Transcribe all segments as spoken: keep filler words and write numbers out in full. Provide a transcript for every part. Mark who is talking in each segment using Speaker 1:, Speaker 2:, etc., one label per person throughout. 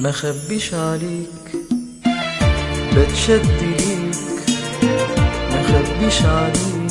Speaker 1: ما خبيش عليك بتشد ليك، ما خبيش عليك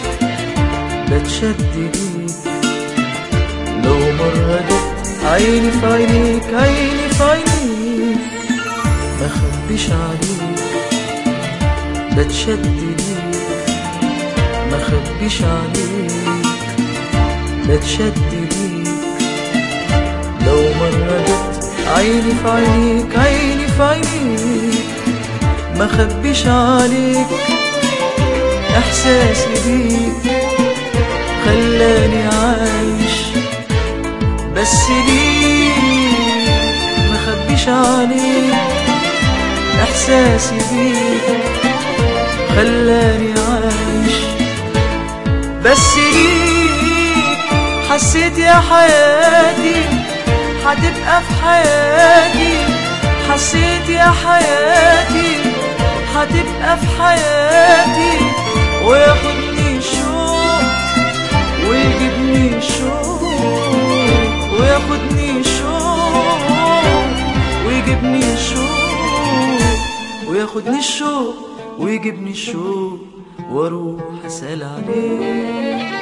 Speaker 1: بتشد ليك. لو مرة جت عيني في عينيك عيني في عينيك، ما خبيش عليك بتشد ليك، ما خبيش عليك بتشد ليك. لو مرة جت عيني في عينيك عيني في عينيك، ما خبيش عليك احساسي بيك خلاني عايش بس ليك. ما خبيش عليك احساسي بيك خلاني عايش بس ليك. حسيت يا حياتي هتبقى في حياتي، حسيت يا حياتي هتبقى في حياتي، وياخدني الشوق ويجيبني الشوق، وياخدني الشوق ويجيبني الشوق، وياخدني الشوق ويجيبني الشوق، واروح اسال عليك.